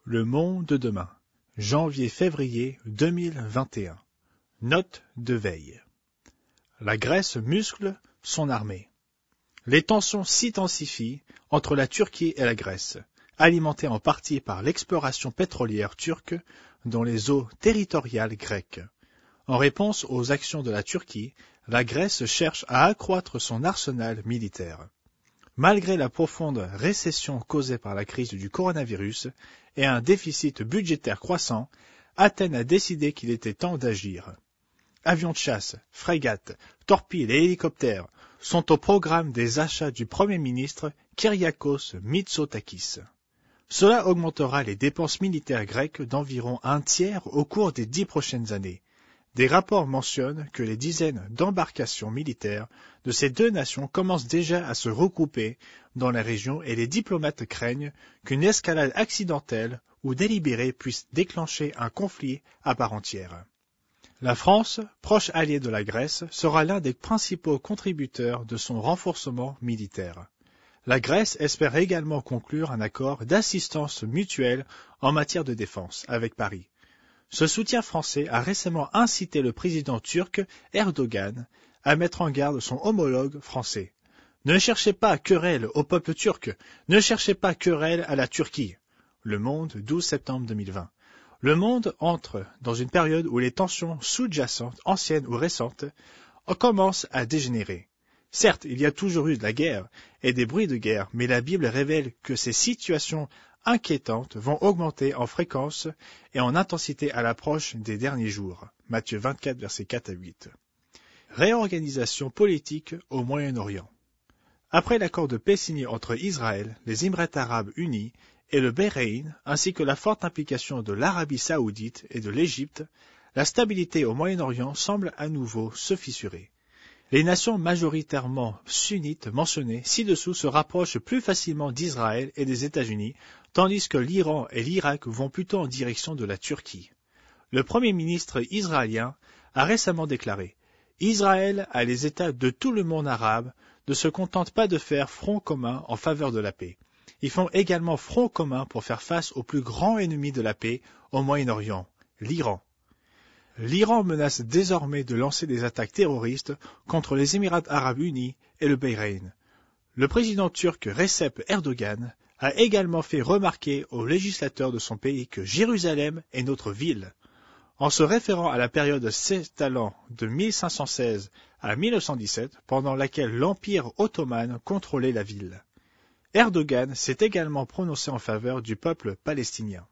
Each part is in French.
Le monde de demain, janvier-février 2021. Note de veille. La Grèce muscle son armée. Les tensions s'intensifient entre la Turquie et la Grèce, alimentées en partie par l'exploration pétrolière turque dans les eaux territoriales grecques. En réponse aux actions de la Turquie, la Grèce cherche à accroître son arsenal militaire. Malgré la profonde récession causée par la crise du coronavirus et un déficit budgétaire croissant, Athènes a décidé qu'il était temps d'agir. Avions de chasse, frégates, torpilles et hélicoptères sont au programme des achats du Premier ministre Kyriakos Mitsotakis. Cela augmentera les dépenses militaires grecques d'environ un tiers au cours des 10 prochaines années. Des rapports mentionnent que les dizaines d'embarcations militaires de ces deux nations commencent déjà à se regrouper dans la région et les diplomates craignent qu'une escalade accidentelle ou délibérée puisse déclencher un conflit à part entière. La France, proche alliée de la Grèce, sera l'un des principaux contributeurs de son renforcement militaire. La Grèce espère également conclure un accord d'assistance mutuelle en matière de défense avec Paris. Ce soutien français a récemment incité le président turc Erdogan à mettre en garde son homologue français. Ne cherchez pas querelle au peuple turc, ne cherchez pas querelle à la Turquie. Le Monde, 12 septembre 2020. Le monde entre dans une période où les tensions sous-jacentes, anciennes ou récentes, commencent à dégénérer. Certes, il y a toujours eu de la guerre et des bruits de guerre, mais la Bible révèle que ces situations inquiétantes vont augmenter en fréquence et en intensité à l'approche des derniers jours. Matthieu 24, versets 4 à 8. Réorganisation politique au Moyen-Orient. Après l'accord de paix signé entre Israël, les Émirats arabes unis et le Bahreïn, ainsi que la forte implication de l'Arabie saoudite et de l'Égypte, la stabilité au Moyen-Orient semble à nouveau se fissurer. Les nations majoritairement sunnites mentionnées ci-dessous se rapprochent plus facilement d'Israël et des États-Unis, tandis que l'Iran et l'Irak vont plutôt en direction de la Turquie. Le Premier ministre israélien a récemment déclaré « Israël a les États de tout le monde arabe ne se contentent pas de faire front commun en faveur de la paix. Ils font également front commun pour faire face au plus grand ennemi de la paix au Moyen-Orient, l'Iran. » L'Iran menace désormais de lancer des attaques terroristes contre les Émirats arabes unis et le Bahreïn. Le président turc Recep Erdogan a également fait remarquer aux législateurs de son pays que Jérusalem est notre ville. En se référant à la période s'étalant de 1516 à 1917, pendant laquelle l'Empire ottoman contrôlait la ville. Erdogan s'est également prononcé en faveur du peuple palestinien.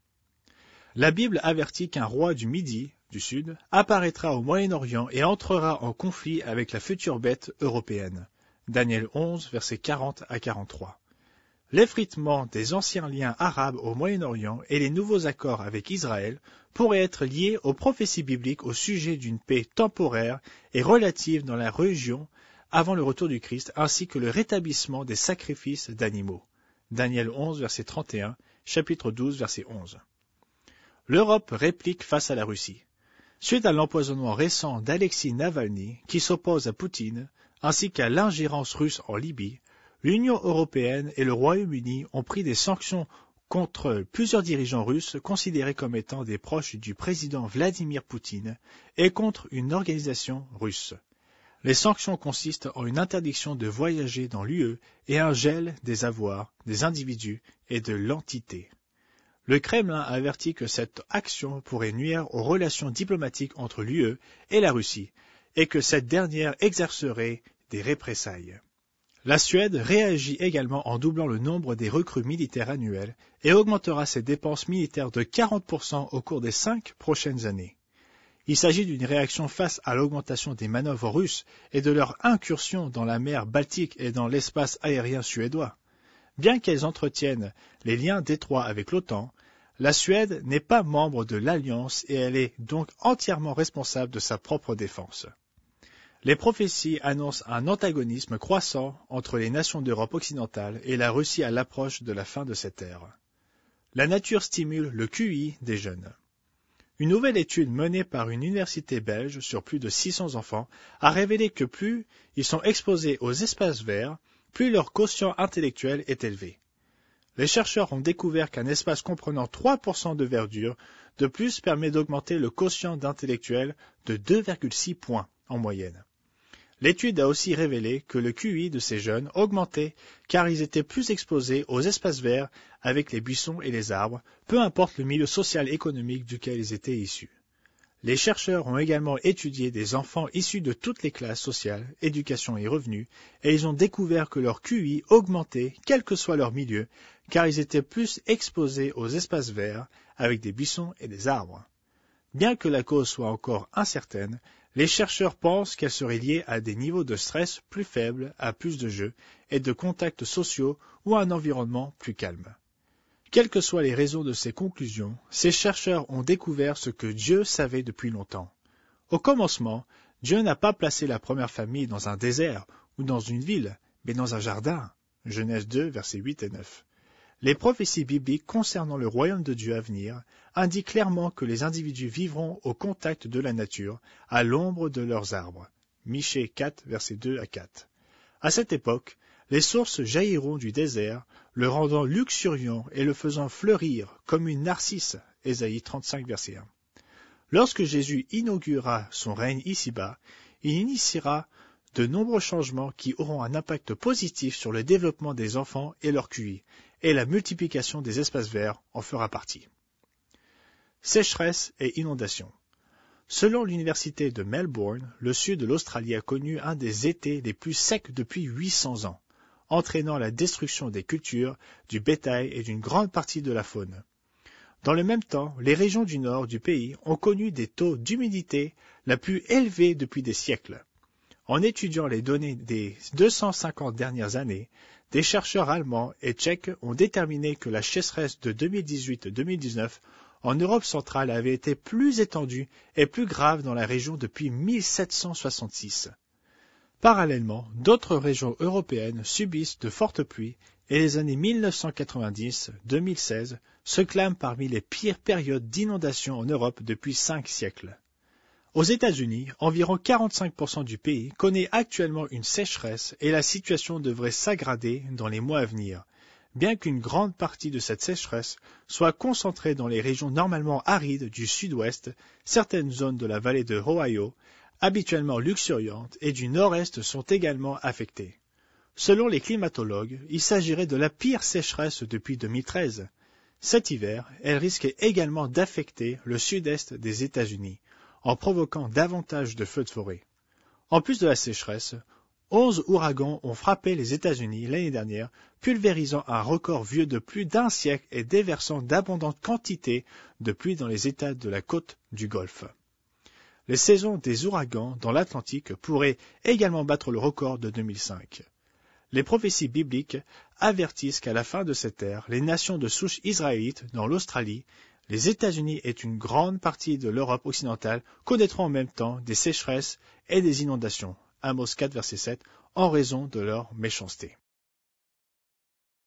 La Bible avertit qu'un roi du Midi, du Sud, apparaîtra au Moyen-Orient et entrera en conflit avec la future bête européenne. Daniel 11, versets 40 à 43. L'effritement des anciens liens arabes au Moyen-Orient et les nouveaux accords avec Israël pourraient être liés aux prophéties bibliques au sujet d'une paix temporaire et relative dans la région avant le retour du Christ, ainsi que le rétablissement des sacrifices d'animaux. Daniel 11, verset 31, chapitre 12, verset 11. L'Europe réplique face à la Russie. Suite à l'empoisonnement récent d'Alexis Navalny, qui s'oppose à Poutine, ainsi qu'à l'ingérence russe en Libye, l'Union européenne et le Royaume-Uni ont pris des sanctions contre plusieurs dirigeants russes considérés comme étant des proches du président Vladimir Poutine et contre une organisation russe. Les sanctions consistent en une interdiction de voyager dans l'UE et un gel des avoirs, des individus et de l'entité. Le Kremlin a averti que cette action pourrait nuire aux relations diplomatiques entre l'UE et la Russie et que cette dernière exercerait des représailles. La Suède réagit également en doublant le nombre des recrues militaires annuelles et augmentera ses dépenses militaires de 40% au cours des 5 prochaines années. Il s'agit d'une réaction face à l'augmentation des manœuvres russes et de leur incursion dans la mer Baltique et dans l'espace aérien suédois. Bien qu'elles entretiennent les liens d'étroits avec l'OTAN, la Suède n'est pas membre de l'Alliance et elle est donc entièrement responsable de sa propre défense. Les prophéties annoncent un antagonisme croissant entre les nations d'Europe occidentale et la Russie à l'approche de la fin de cette ère. La nature stimule le QI des jeunes. Une nouvelle étude menée par une université belge sur plus de 600 enfants a révélé que plus ils sont exposés aux espaces verts, plus leur quotient intellectuel est élevé. les chercheurs ont découvert qu'un espace comprenant 3% de verdure de plus permet d'augmenter le quotient d'intellectuel de 2,6 points en moyenne. L'étude a aussi révélé que le QI de ces jeunes augmentait car ils étaient plus exposés aux espaces verts avec les buissons et les arbres, peu importe le milieu social et économique duquel ils étaient issus. Les chercheurs ont également étudié des enfants issus de toutes les classes sociales, éducation et revenus, et ils ont découvert que leur QI augmentait quel que soit leur milieu, car ils étaient plus exposés aux espaces verts avec des buissons et des arbres. Bien que la cause soit encore incertaine, les chercheurs pensent qu'elle serait liée à des niveaux de stress plus faibles, à plus de jeux et de contacts sociaux ou à un environnement plus calme. Quelles que soient les raisons de ces conclusions, ces chercheurs ont découvert ce que Dieu savait depuis longtemps. Au commencement, Dieu n'a pas placé la première famille dans un désert ou dans une ville, mais dans un jardin. Genèse 2, versets 8 et 9. Les prophéties bibliques concernant le royaume de Dieu à venir indiquent clairement que les individus vivront au contact de la nature, à l'ombre de leurs arbres. Michée 4, versets 2 à 4. À cette époque, les sources jailliront du désert, le rendant luxuriant et le faisant fleurir comme une narcisse. Ésaïe 35, verset 1. Lorsque Jésus inaugurera son règne ici-bas, il initiera de nombreux changements qui auront un impact positif sur le développement des enfants et leur QI, et la multiplication des espaces verts en fera partie. Sécheresse et inondations. Selon l'université de Melbourne, le sud de l'Australie a connu un des étés les plus secs depuis 800 ans, entraînant la destruction des cultures, du bétail et d'une grande partie de la faune. Dans le même temps, les régions du nord du pays ont connu des taux d'humidité la plus élevés depuis des siècles. En étudiant les données des 250 dernières années, des chercheurs allemands et tchèques ont déterminé que la sécheresse de 2018-2019 en Europe centrale avait été plus étendue et plus grave dans la région depuis 1766. Parallèlement, d'autres régions européennes subissent de fortes pluies et les années 1990-2016 se clament parmi les pires périodes d'inondation en Europe depuis 5 siècles. Aux États-Unis, environ 45% du pays connaît actuellement une sécheresse et la situation devrait s'aggraver dans les mois à venir, bien qu'une grande partie de cette sécheresse soit concentrée dans les régions normalement arides du sud-ouest, certaines zones de la vallée de l'Ohio, habituellement luxuriantes, et du nord-est sont également affectées. Selon les climatologues, il s'agirait de la pire sécheresse depuis 2013. Cet hiver, elle risquait également d'affecter le sud-est des États-Unis, en provoquant davantage de feux de forêt. En plus de la sécheresse, 11 ouragans ont frappé les États-Unis l'année dernière, pulvérisant un record vieux de plus d'1 siècle et déversant d'abondantes quantités de pluie dans les États de la côte du Golfe. Les saisons des ouragans dans l'Atlantique pourraient également battre le record de 2005. Les prophéties bibliques avertissent qu'à la fin de cette ère, les nations de souche israélite dans l'Australie, les États-Unis et une grande partie de l'Europe occidentale connaîtront en même temps des sécheresses et des inondations. Amos 4, verset 7, en raison de leur méchanceté.